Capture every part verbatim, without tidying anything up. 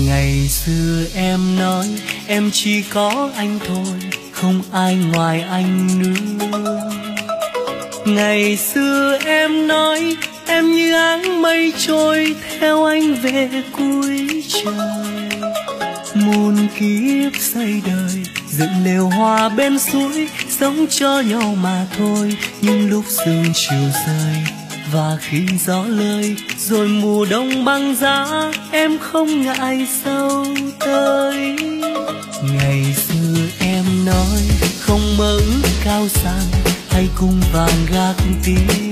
Ngày xưa em nói em chỉ có anh thôi, không ai ngoài anh nữa. Ngày xưa em nói em như áng mây trôi theo anh về cuối trời. Muôn kiếp xây đời dựng lều hoa bên suối, sống cho nhau mà thôi. Nhưng lúc sương chiều rơi và khi gió lơi, rồi mùa đông băng giá, em không ngại sâu tới. Ngày xưa em nói không mơ ước cao sang hay cung vàng gác tiếng.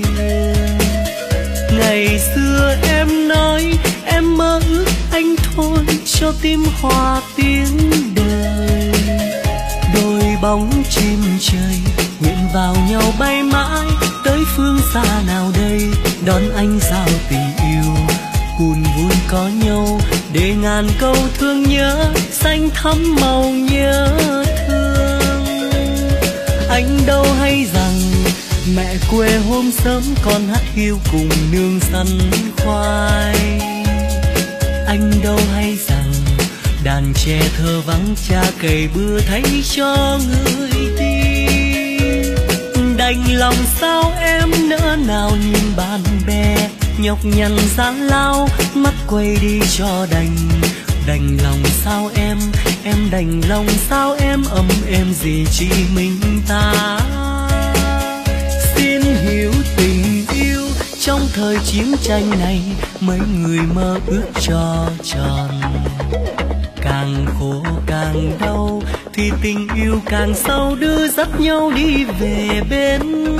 Ngày xưa em nói em mơ ước anh thôi, cho tim hòa tiếng đời. Đôi bóng chim trời nguyện vào nhau bay mãi, tới phương xa nào đây đón anh giao tình yêu. Buồn vui có nhau để ngàn câu thương nhớ, xanh thắm màu nhớ thương. Anh đâu hay rằng mẹ quê hôm sớm con hát hiu cùng nương săn khoai. Anh đâu hay rằng đàn trẻ thơ vắng cha cày bừa thay cho người đi. Đành lòng sao em nỡ nào nhìn bạn bè nhọc nhằn gian lao, mắt quay đi cho đành. Đành lòng sao em, em đành lòng sao em, ấm êm gì chỉ mình ta. Xin hiểu tình yêu trong thời chiến tranh này, mấy người mơ ước cho tròn. Càng khổ càng đau thì tình yêu càng sâu, đưa dắt nhau đi về bên.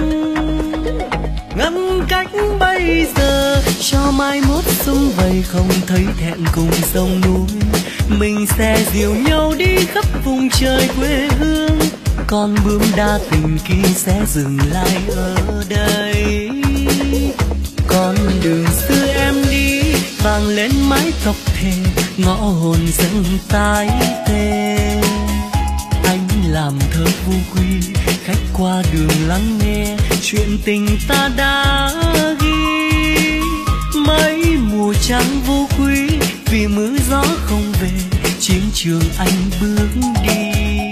Ngăn cách bây giờ cho mai mốt sum vầy, không thấy thẹn cùng sông núi. Mình sẽ dìu nhau đi khắp vùng trời quê hương, con bướm đa tình kia sẽ dừng lại ở đây. Con đường xưa em đi vang lên mái tóc thề, ngõ hồn dâng tái tê. Anh làm thơ vô quy, khách qua đường lắng nghe chuyện tình ta đã ghi. Mấy mùa trắng vô quý vì mưa gió không về, chiến trường anh bước đi.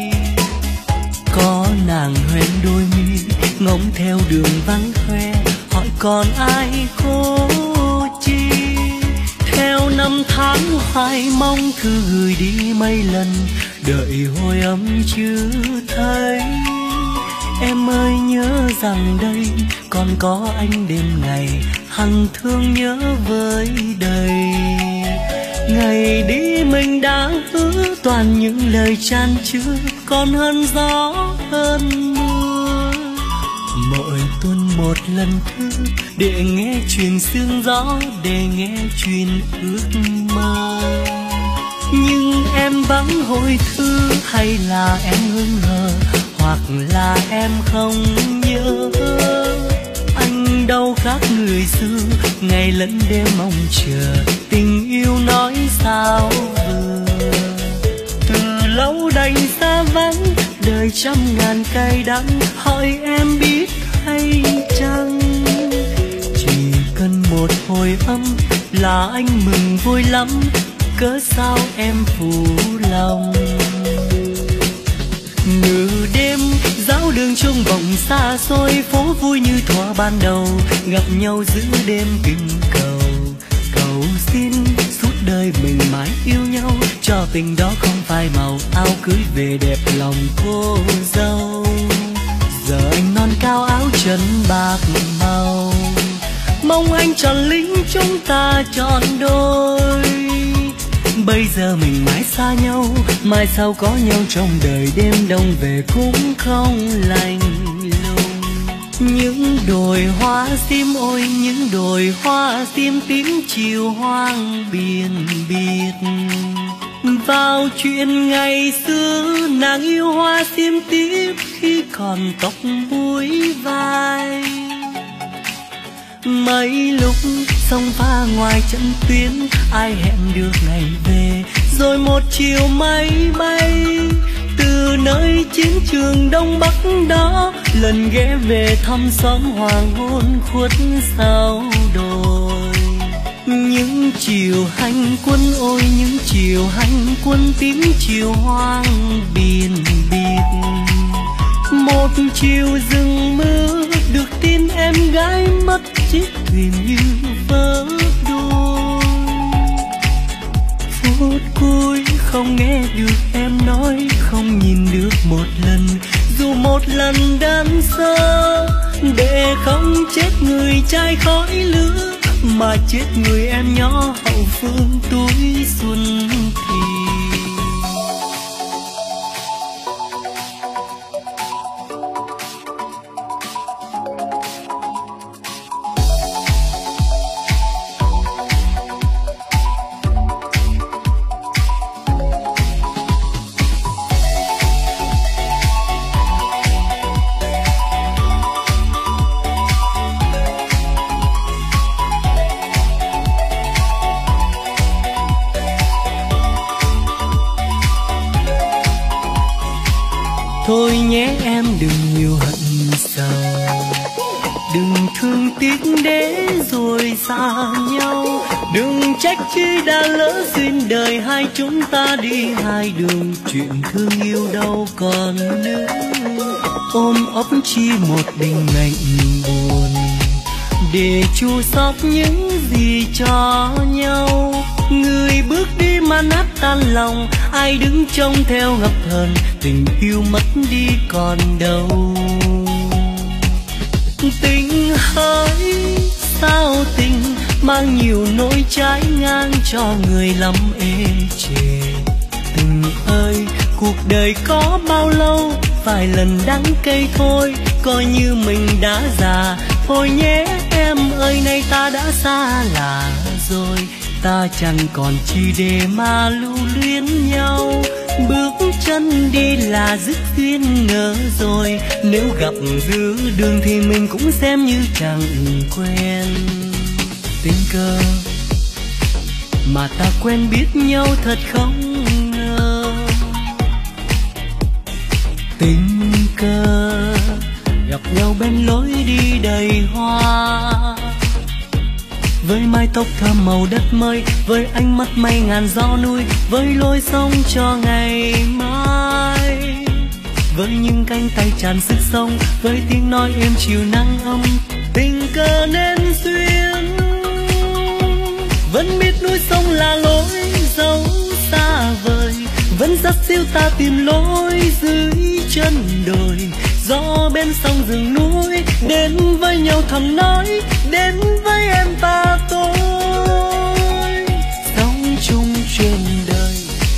Có nàng hoen đôi mi ngóng theo đường vắng hoe, hỏi còn ai cố chi. Theo năm tháng hoài mong thư gửi đi mấy lần, đợi hồi âm chưa thấy. Em ơi nhớ rằng đây còn có anh đêm ngày, hằng thương nhớ với đầy. Ngày đi mình đã hứa toàn những lời chan chứa, còn hơn gió hơn mưa. Mỗi tuần một lần thư để nghe chuyện sương gió, để nghe chuyện ước mơ. Nhưng em vắng hồi thư, hay là em hững hờ, hoặc là em không nhớ. Anh đâu khác người xưa, ngày lẫn đêm mong chờ tình yêu nói sao vừa. Từ lâu đành xa vắng, đời trăm ngàn cay đắng, hỏi em biết hay chăng. Chỉ cần một hồi âm là anh mừng vui lắm, cớ sao em phụ lòng. Nửa đêm giáo đường chuông vọng xa xôi, phố vui như thuở ban đầu, gặp nhau giữa đêm kinh cầu. Cầu xin suốt đời mình mãi yêu nhau, cho tình đó không phai màu, áo cưới về đẹp lòng cô dâu. Giờ anh non cao áo chân bạc màu, mong anh tròn lính chúng ta tròn đôi. Bây giờ mình mãi xa nhau, mai sau có nhau trong đời, đêm đông về cũng không lạnh lùng. Những đồi hoa sim ôi, những đồi hoa sim tím chiều hoang biển biệt. Vào chuyện ngày xưa nàng yêu hoa sim tím khi còn tóc búi vai. Mấy lúc sông pha ngoài trận tuyến, ai hẹn được ngày về, rồi một chiều máy bay từ nơi chiến trường đông bắc đó, lần ghé về thăm xóm hoàng hôn khuất sau đồi. Những chiều hành quân ôi những chiều hành quân tím chiều hoang biển biệt. Một chiều rừng mưa được tin em gái mất chiếc thuyền như vỡ đôi. Phút cuối không nghe được em nói, không nhìn được một lần, dù một lần đơn sơ, để không chết người trai khói lửa, mà chết người em nhỏ hậu phương tuổi xuân thì. Thôi nhé em đừng nhiều hận sầu, đừng thương tiếc để rồi xa nhau. Đừng trách chi đã lỡ duyên đời hai chúng ta đi hai đường, chuyện thương yêu đâu còn nữa. Ôm ấp chi một đình mệnh buồn, để chu sót những gì cho nhau. Người bước đi mà nát tan lòng, ai đứng trông theo ngập hờn, tình yêu mất đi còn đâu. Tình hỡi sao tình mang nhiều nỗi trái ngang cho người lắm ê chề. Tình ơi cuộc đời có bao lâu, vài lần đắng cay thôi, coi như mình đã già. Thôi nhé em ơi nay ta đã xa lạ rồi, ta chẳng còn chi để mà lưu luyến nhau. Bước chân đi là dứt duyên ngỡ rồi, nếu gặp giữa đường thì mình cũng xem như chẳng quen. Tình cờ mà ta quen biết nhau thật không ngờ, tình cờ gặp nhau bên lối đi đầy hoa. Với mái tóc thơm màu đất mới, với ánh mắt mây ngàn gió núi, với lối sống cho ngày mai, với những cánh tay tràn sức sống, với tiếng nói êm chiều nắng ấm. Tình cờ nên duyên, vẫn biết núi sông là lối dấu xa vời, vẫn dắt siêu ta tìm lối dưới chân đồi. Gió bên sông rừng núi đến với nhau thầm nói, đến với em ta tôi sống chung trên đời.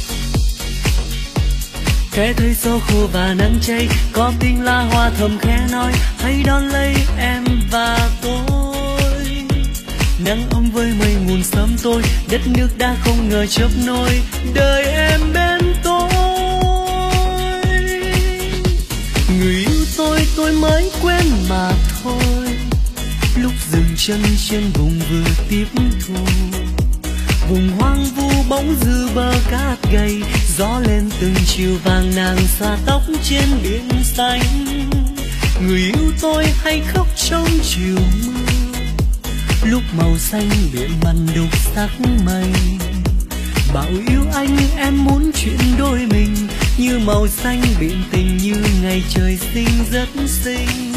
Khẽ thấy gió khô và nắng cháy, có tiếng la hoa thầm khẽ nói, hãy đón lấy em và tôi. Nắng ấm với mây nguồn sớm tôi, đất nước đã không ngờ chớp nối, đời em bên tôi. Người yêu tôi tôi mới quen mà thôi, lúc dừng chân trên vùng vừa tiếp thu. Vùng hoang vu bóng dư bờ cát gầy, gió lên từng chiều vàng nàng xõa tóc trên biển xanh. Người yêu tôi hay khóc trong chiều mưa, lúc màu xanh biển màn đục sắc mây. Bảo yêu anh em muốn chuyện đôi mình, như màu xanh biển tình, như ngày trời sinh rất xinh.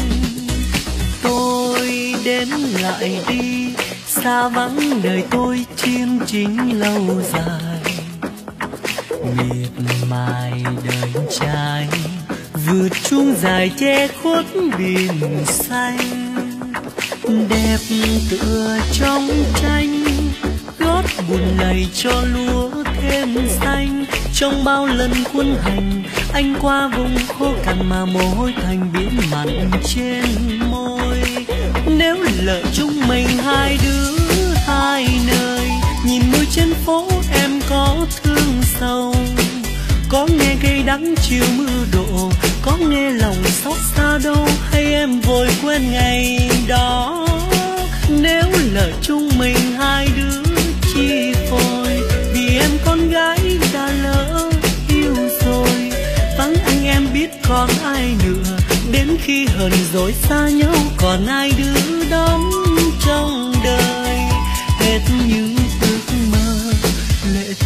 Tôi đến lại đi, xa vắng đời tôi chiêm chính lâu dài. Miệt mài đời trai, vượt chung dài che khuất biển xanh. Đẹp tựa trong tranh, gót buồn lầy cho lúa thêm xanh. Trong bao lần quân hành, anh qua vùng khô cằn mà mồ hôi thành biển mặn trên môi. Nếu lỡ chúng mình hai đứa hai nơi, nhìn mưa trên phố em có thương sâu, có nghe cây đắng chiều mưa đổ, có nghe lòng xót xa đâu, hay em vội quên ngày đó. Nếu lỡ chúng mình hai đứa chi phôi, vì em con gái đã lỡ yêu rồi. Vắng anh em biết còn ai nữa, đến khi hờn dỗi xa nhau còn ai đứa đón trong đời. Hết những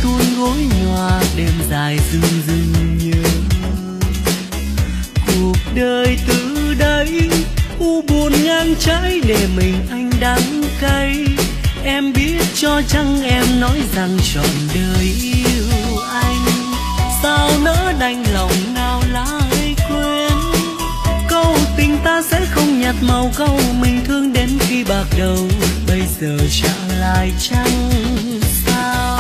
tuôn gối nhòa đêm dài rừng rừng nhớ. Cuộc đời từ đây u buồn ngang trái để mình anh đắng cay. Em biết cho chăng em nói rằng trọn đời yêu anh, sao nỡ đành lòng nào lại quên. Câu tình ta sẽ không nhạt màu câu mình thương đến khi bạc đầu, bây giờ trả lại chăng sao.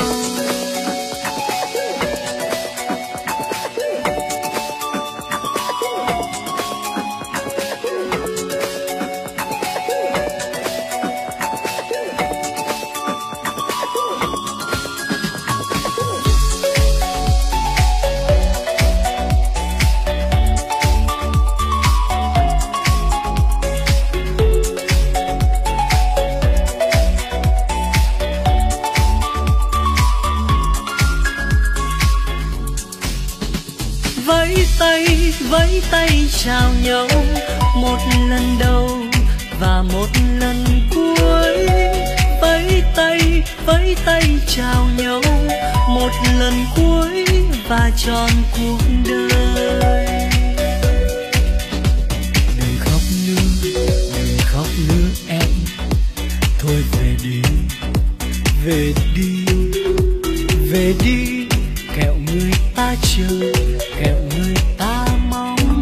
Vẫy tay chào nhau một lần đầu và một lần cuối. Vẫy tay, vẫy tay chào nhau một lần cuối và tròn cuộc đời. Đừng khóc nữa, đừng khóc nữa em, thôi về đi, về đi, về đi. Kẹo người ta chờ, kẹo người ta mong.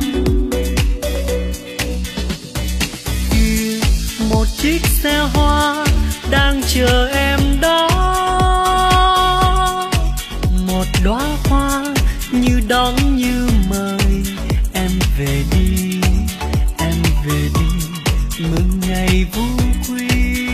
Kia một chiếc xe hoa đang chờ em đó, một đóa hoa như đón như mời. Em về đi, em về đi, mừng ngày vô quy.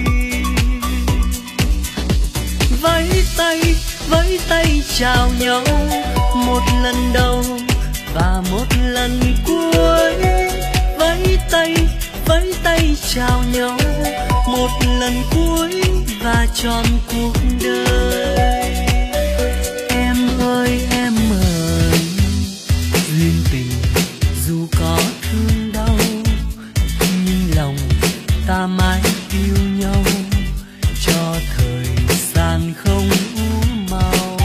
Vẫy tay, vẫy tay chào nhau một lần đầu và một lần cuối. Vẫy tay, vẫy tay chào nhau một lần cuối và tròn cuộc đời. Em ơi em ơi, duyên tình dù có thương đau, nhưng lòng ta mãi yêu nhau cho thời gian không úa màu.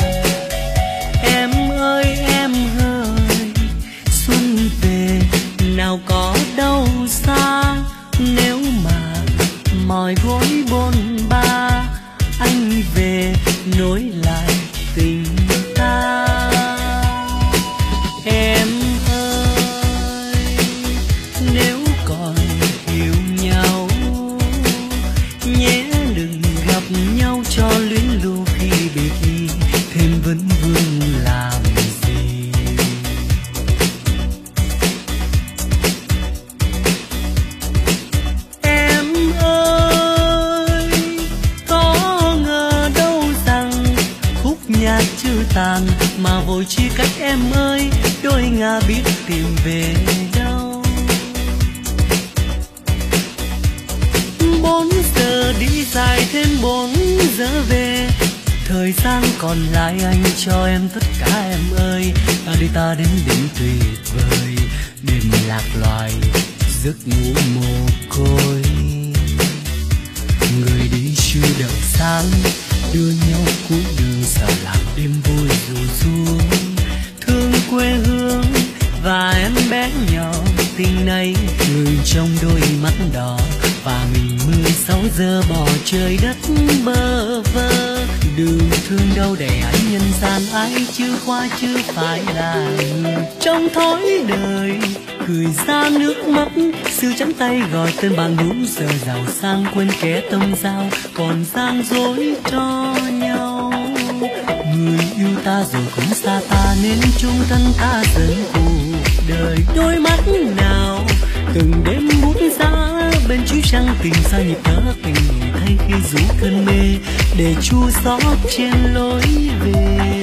Em ơi em ơi, xuân về nào có đâu xa. Nếu mà mỏi gối bôn ba, anh về nối lại tình ta. Em ơi, nếu còn hiểu nhau nhé, đừng gặp nhau cho luyến lưu khi biệt ly thêm vấn vương làm gì. Em ơi, có ngờ đâu rằng khúc nhạc chưa tàn mà vội chia cách. Em ơi, đôi ngả biết tìm về đâu. Bốn giờ đi dài thêm bốn giờ về, thời gian còn lại anh cho em tất cả em ơi. Ta đi ta đến đỉnh tuyệt vời, đêm lạc loài giấc ngủ mồ côi. Người đi chưa đợi sáng, đưa nhau cuối đường sợ làm đêm vui dù xuống. Thương quê hương và em bé nhỏ, tình này ngừng trong đôi mắt đỏ. Và mình mười sáu giờ bỏ trời đất bơ vơ. Đường thương đâu để anh nhân gian, ai chưa qua chưa phải là người trong thói đời. Cười ra nước mắt, siêu trắng tay gọi tên bạn đúng giờ giàu sang, quên kẻ tâm giao còn gian dối cho nhau. Người yêu ta rồi cũng xa ta, nên chung thân ta dần cuộc đời. Đôi mắt nào từng đêm bút giá bên chú trăng, tình sao nhịp thở tình người thay khi rủ cơn mê để chua xót trên lối về.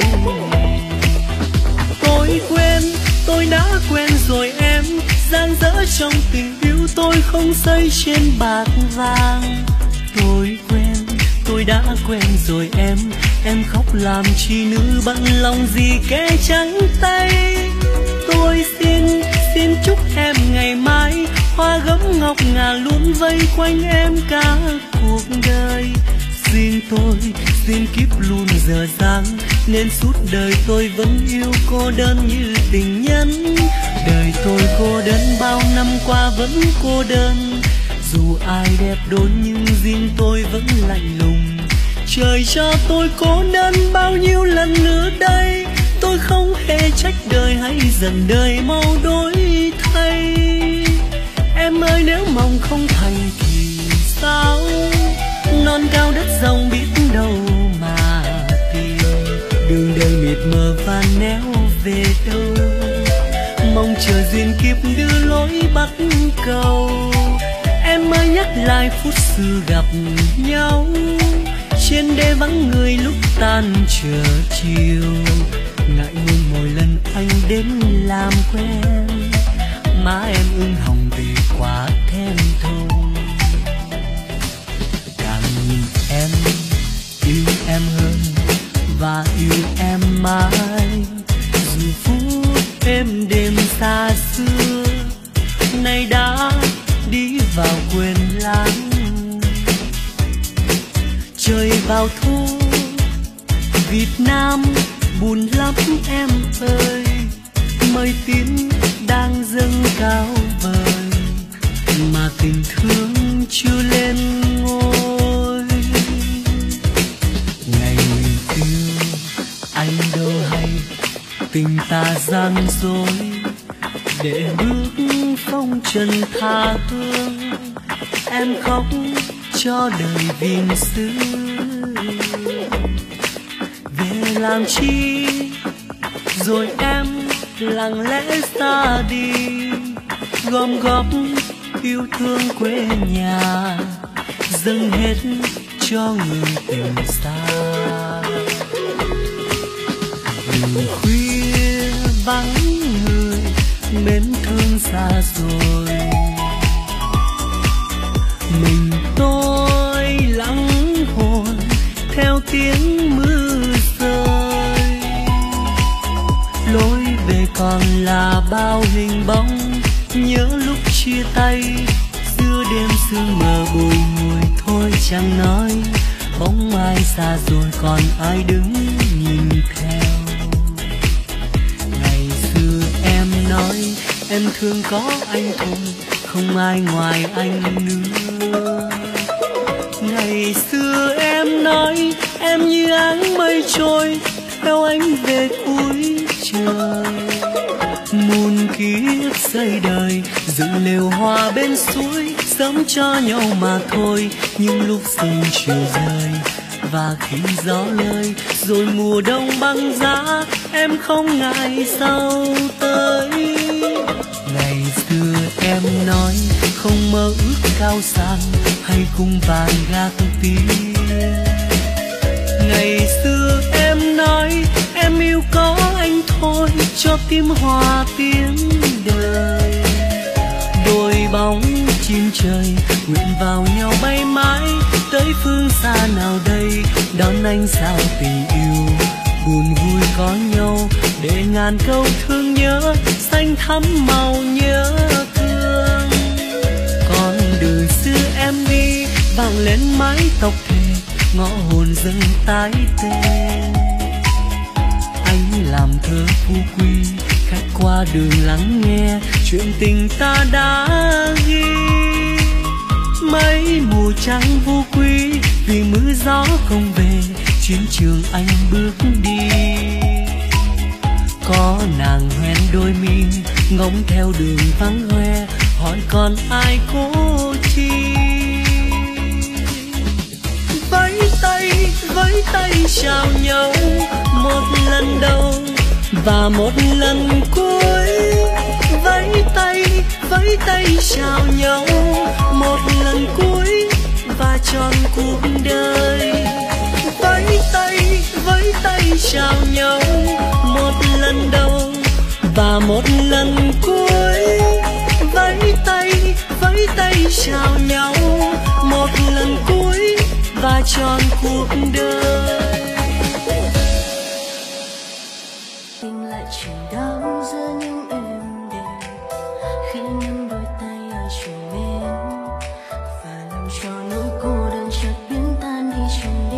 Tôi quên, tôi đã quên rồi em, gian dở trong tình yêu tôi không xây trên bạc vàng. Tôi quên, tôi đã quên rồi em, em khóc làm chi nữ bận lòng gì kẻ trắng tay. Tôi xin, xin chúc em ngày mai hoa gấm ngọc ngà luôn vây quanh em cả cuộc đời. riêng tôi, duyên kiếp luôn dở dang, nên suốt đời tôi vẫn yêu cô đơn như tình nhân. Đời tôi cô đơn bao năm qua vẫn cô đơn, dù ai đẹp đôi nhưng riêng tôi vẫn lạnh lùng. Trời cho tôi cô đơn bao nhiêu lần nữa đây, tôi không hề trách đời hay giận đời mau đổi thay. Em ơi nếu mong không thành thì sao, non cao đất rộng biết đâu mà tìm. Đường đời mịt mờ và néo về đâu, mong chờ duyên kiếp đưa lối bắt cầu. Em ơi nhắc lại phút xưa gặp nhau, trên đê vắng người lúc tan chờ chiều. Ngại ngùng mỗi lần anh đến làm quen, má em ửng hồng vì quá thẹn thùng. Càng nhìn em yêu em hơn và yêu em mãi, dù phút êm đêm xa xưa nay đã đi vào quên lãng. Trời vào thu Việt Nam buồn lắm em ơi, mây tím đang dâng cao vời mà tình thương chưa lên ngôi. Ngày mình yêu anh đâu hay tình ta gian dối, để bước phong trần tha hương em khóc cho đời viên xứ. Về làm chi rồi em lặng lẽ ra đi, gom góp yêu thương quê nhà dâng hết cho người tình xa. Đường khuya vắng người mến thương xa rồi, mình tôi lắng hồn theo tiếng mưa rơi. Lối về còn là bao hình bóng nhớ lúc chia tay, giữa đêm sương mờ bụi mùi thôi chẳng nói. Bóng ai xa rồi còn ai đứng nhìn theo. Ngày xưa em nói em thương có anh thôi, không ai ngoài anh nữa. Ngày xưa em nói em như áng mây trôi, theo anh về cuối trời. Muôn kiếp xây đời dựng lều hoa bên suối, sống cho nhau mà thôi. Nhưng lúc sương chiều rơi và khi gió lơi, rồi mùa đông băng giá, em không ngại sao tới. Ngày xưa em nói không mơ ước cao sang hay cung vàng gác tiếng. Ngày xưa em nói em yêu có anh thôi, cho tim hòa tiếng đời. Đôi bóng chim trời nguyện vào nhau bay mãi, tới phương xa nào đây đón anh sao tình yêu. Buồn vui có nhau để ngàn câu thương nhớ, xanh thắm màu nhớ thương. Con đường xưa em đi vang lên mái tóc thề, ngõ hồn dâng tái tê. Anh làm thơ phú quý, khách qua đường lắng nghe chuyện tình ta đã ghi. Mấy mùa trắng vô quý vì mưa gió không về, chiến trường anh bước đi. Có nàng hoen đôi mi ngóng theo đường vắng hoe, hỏi còn ai cố chi. Vẫy tay vẫy tay chào nhau một lần đầu và một lần cuối. Vẫy tay vẫy tay chào nhau một lần cuối và tròn cuộc đời. Vẫy tay vẫy tay chào nhau một lần đầu và một lần cuối. Vẫy tay vẫy tay chào nhau một lần cuối và tròn cuộc đời. Tình lại chỉ đau giữa những êm đềm khi nắm đôi tay ai truyền đến, và làm cho nỗi cô đơn chợt biến tan đi trong đêm.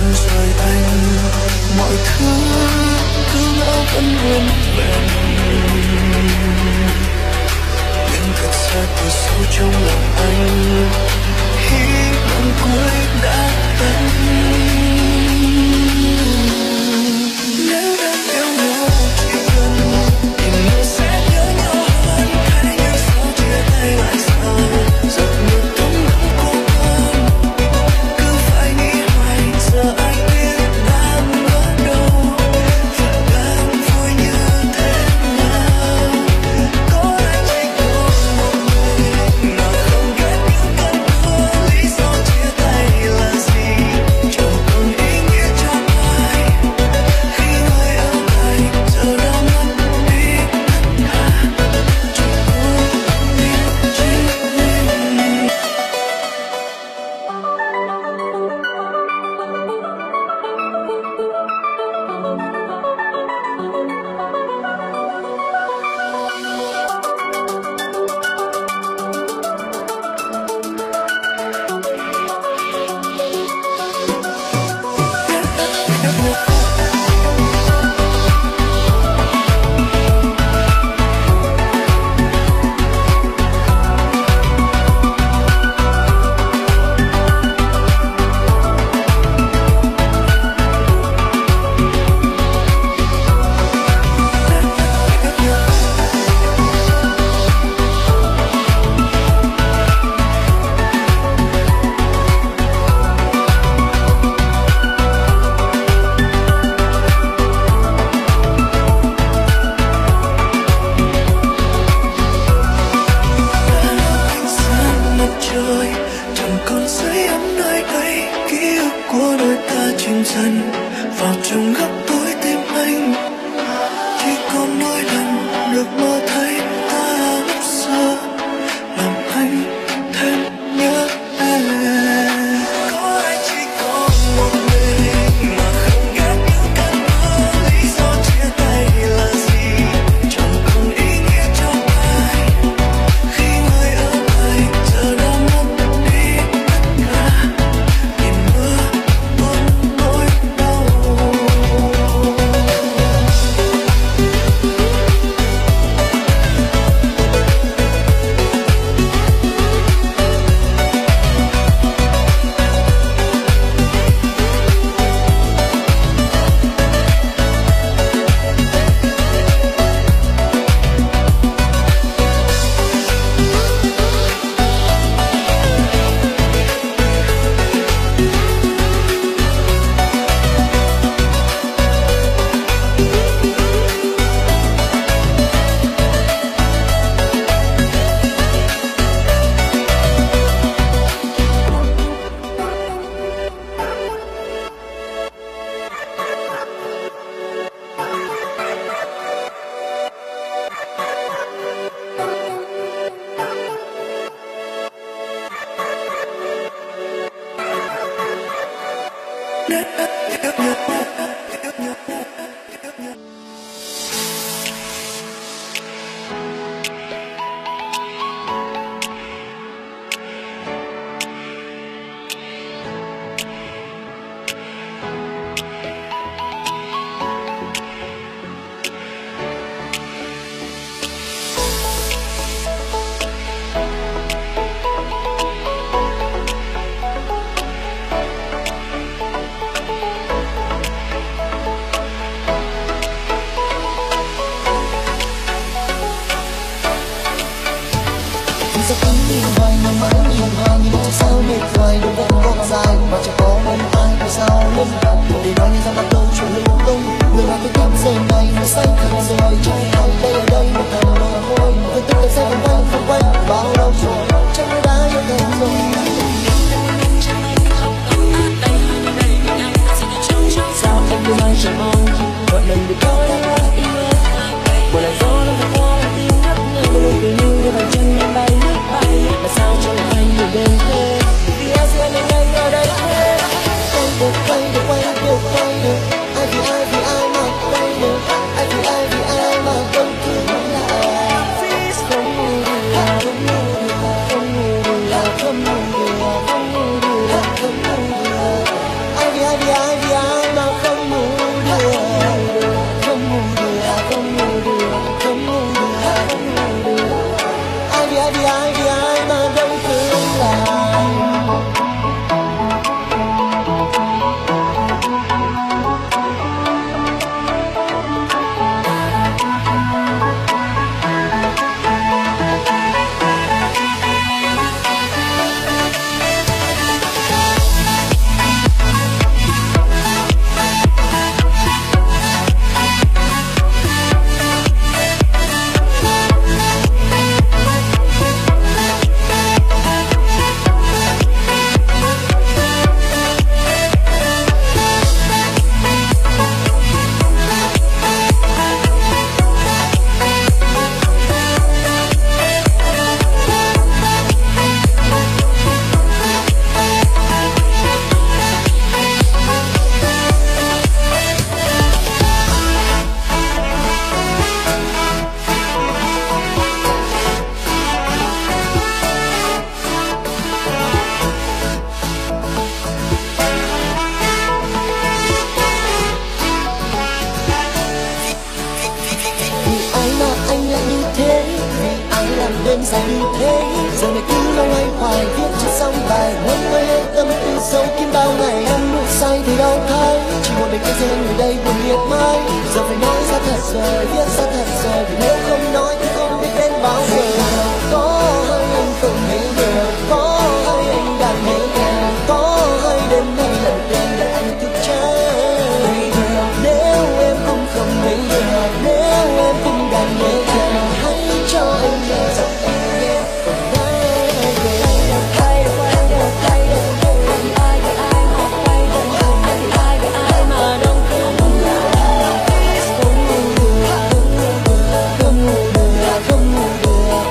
rời anh, mọi thứ cứ ngỡ vẫn nguyên vẹn, nhưng thật ra từ sâu trong lòng anh hy vọng cuối đã tận. Nếu đang yêu nhau chỉ cần tình yêu sẽ nhớ nhau hơn, thế nhưng sao chia tay lại sao giọt nước thấm đẫm cô đơn, cứ phải nghĩ hoài giờ ai biết đang ở đâu và đang vui như thế nào. Có ai chỉ có một mình mà không ghét những cơn mưa, lý do chia tay là gì chẳng còn ý nghĩa cho ai khi người ở lại giờ đã mất đi tất cả, chỉ tôi biết chính mình. Chẳng còn sưởi ấm nơi đây, ký ức của đôi ta chìm dần vào trong góc tối tim anh. Chỉ còn nỗi lần được mơ thấy ta lúc xưa làm anh thêm nhớ em. Có ai chỉ có một mình mà không ghét những cơn mưa, lý do chia tay là gì chẳng còn ý nghĩa cho ai khi người ở lại giờ đã mất đi tất cả, nhìn mưa tuôn nỗi đau. Sẽ cứ nhìn hoài, nhìn mãi nhìn hoài, nhìn cho sao mệt hoài đôi vẫn còn dài và chẳng có một ai vì sao lưng để nói như ra bắt đầu chuyện lung tung. Người nào cứ cảm giờ này nó say thật rồi, trong lòng đây ở đây một thằng mồ hôi, tôi tức là sẽ vòng quanh vòng quanh bao lâu rồi trong người đã yêu em rồi. Sao em cứ mãi chờ mong gọi lần được có đã yêu một lần gió nó thật qua tim ngất ngây, một lần cười như đưa bàn chân em bay lướt bay, mà sao chẳng hay nhiều đêm thế vì em sẽ ngày ngày ở đây thế. Em được quay được quay được quay được, ai vì ai vì ai mà quay được, ai vì ai vì ai mà không thương lại. Không ngủ được, không ngủ được, không ngủ được, không ngủ được, không ngủ được, không ngủ được, ai vì ai vì ai đêm dài như thế. Giờ này cứ loay hoay hoài viết cho xong bài, muốn quay hết tâm tư sâu kín bao ngày. Em ngủ say thì đâu thấy, chỉ một mình cái riêng người đây buồn liệt mãi. Giờ phải nói ra thật rồi, viết ra thật rồi, vì nếu không nói thì không biết đến bao giờ. Có hơi anh không thấy được, có hơi anh đang thấy nhà, có hơi đêm nay lần tiên để anh thức trái. Nếu em không không thấy được, nếu em không đang nhớ nhà, hãy cho anh nghe giọng em nhé. Hãy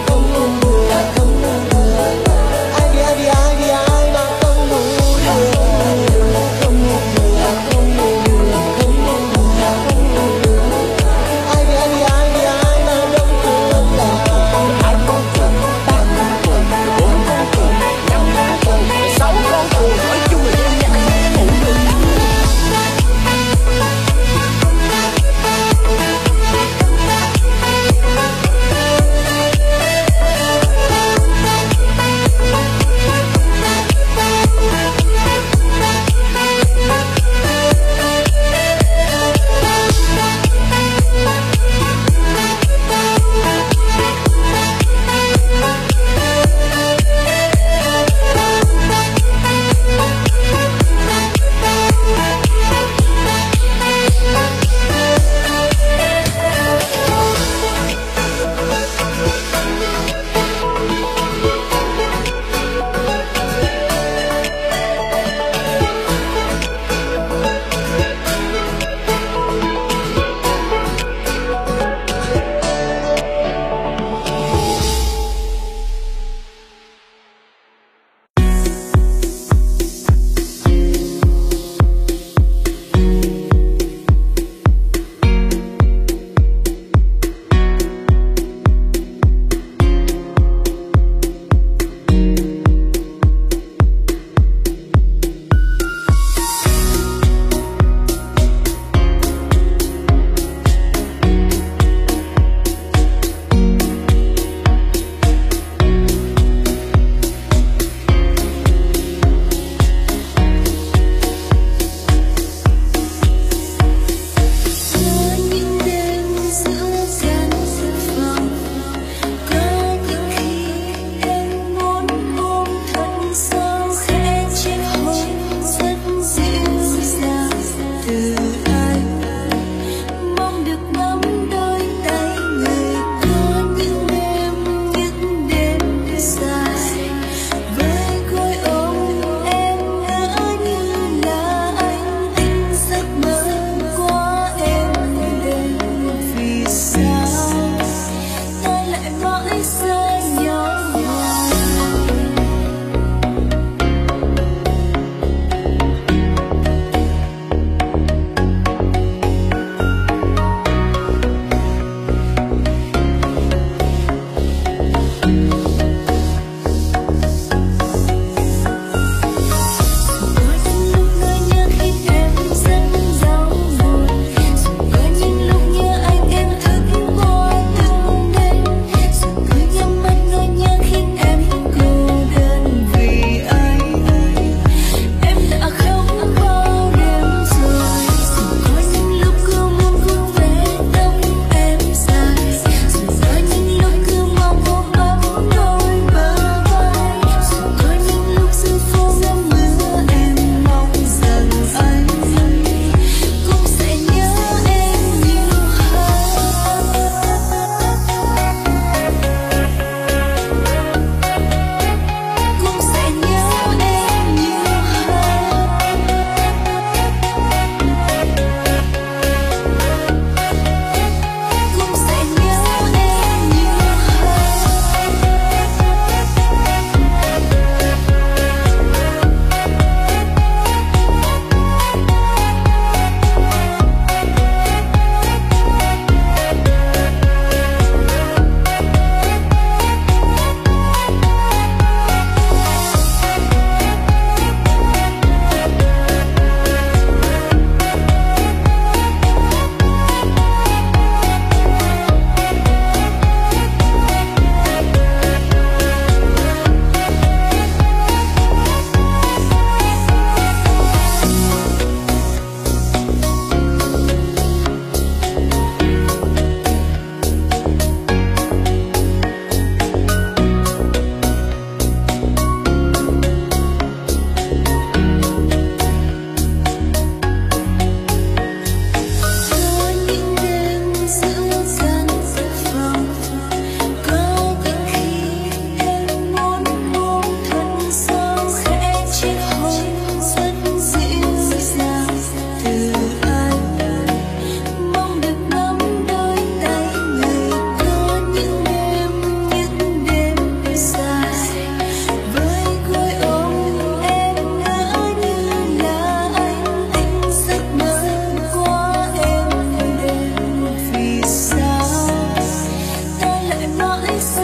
em nói